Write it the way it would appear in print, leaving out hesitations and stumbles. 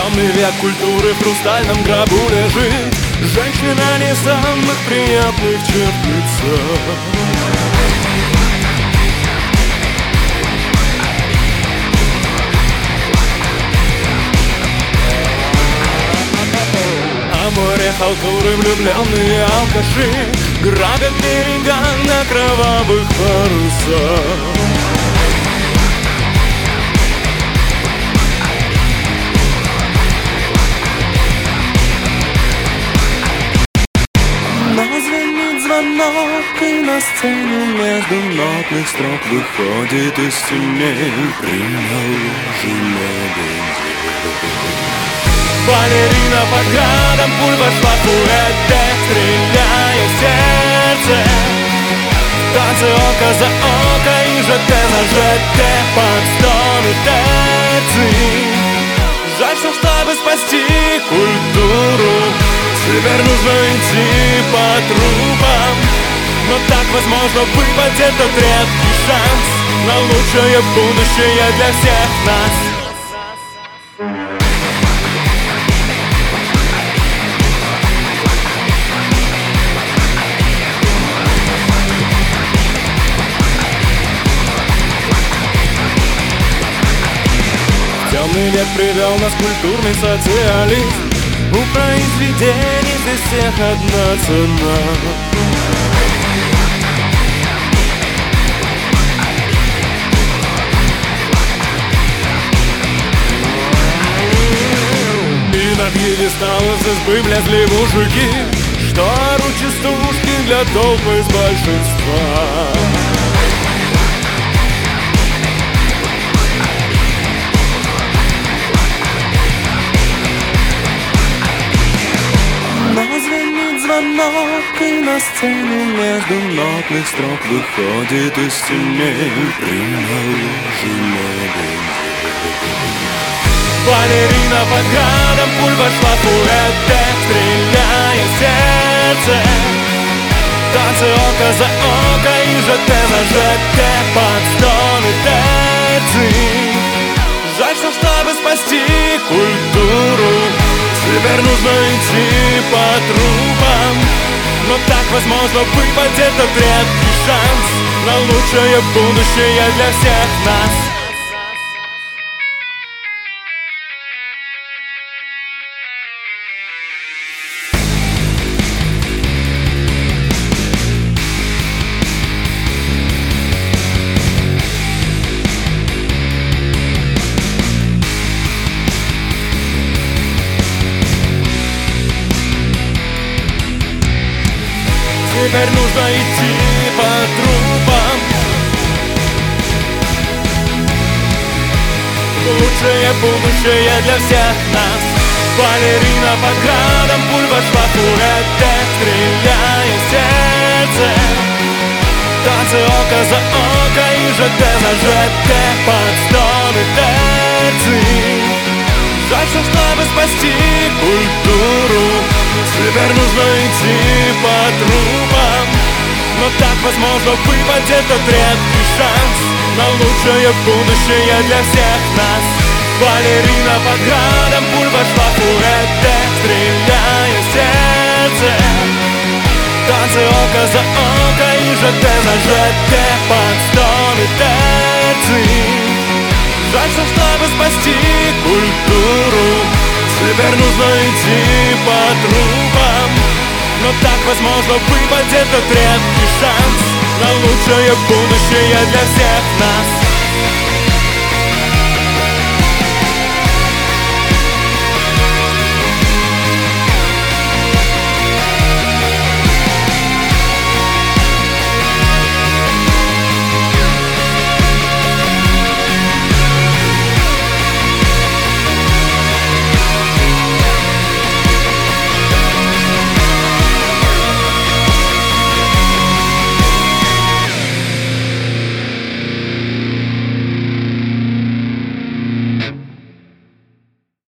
Темный век культуры в хрустальном гробу лежит. Женщина не самых приятных черт лица. А море халтуры влюбленные алкаши грабят берега на кровавых парусах. Звонок, и на сцену между нотных строк выходит из теней приналоженный балерина под градом, пуль вошла в фуэте, стреляя в сердце. В танце око за око и ЖТ на ЖТ под стоны терции. Жаль, что чтобы спасти культуру, теперь нужно идти по трупам. Но так, возможно, выпадет этот редкий шанс на лучшее будущее для всех нас. Темный век привел нас культурный социализм. У произведений здесь всех одна цена. И на пьедесталы с избы влезли мужики, что орут частушки для толпы из большинства. Звонок, и на сцену между нотных строк выходит из теней приналоженный балерина под градом, пуль вошла в фуэте, стреляя в сердце. Танцы око за око и ЖТ на ЖТ под стоны терции. Жаль, что чтобы спасти культуру, теперь нужно идти по трупам. Но так, возможно, выпадет этот редкий шанс на лучшее будущее для всех нас. Теперь нужно идти по трупам. Лучшее будущее для всех нас. Балерина под градом, пуль вошла в фуэте, стреляя в сердце. Танцы око за око и ЖТ на ЖТ под стоны терции. Жаль, что чтобы спасти культуру, теперь нужно идти по трупам. Но так, возможно, выпадет этот редкий шанс на лучшее будущее для всех нас. Балерина под градом, пуль вошла в фуэте, стреляя в сердце. Танцы око за око и ЖТ на ЖТ под стоны терции. Жаль, что чтобы спасти культуру, теперь нужно идти по трупам. Но так, возможно, выпадет этот редкий шанс на лучшее будущее для всех нас.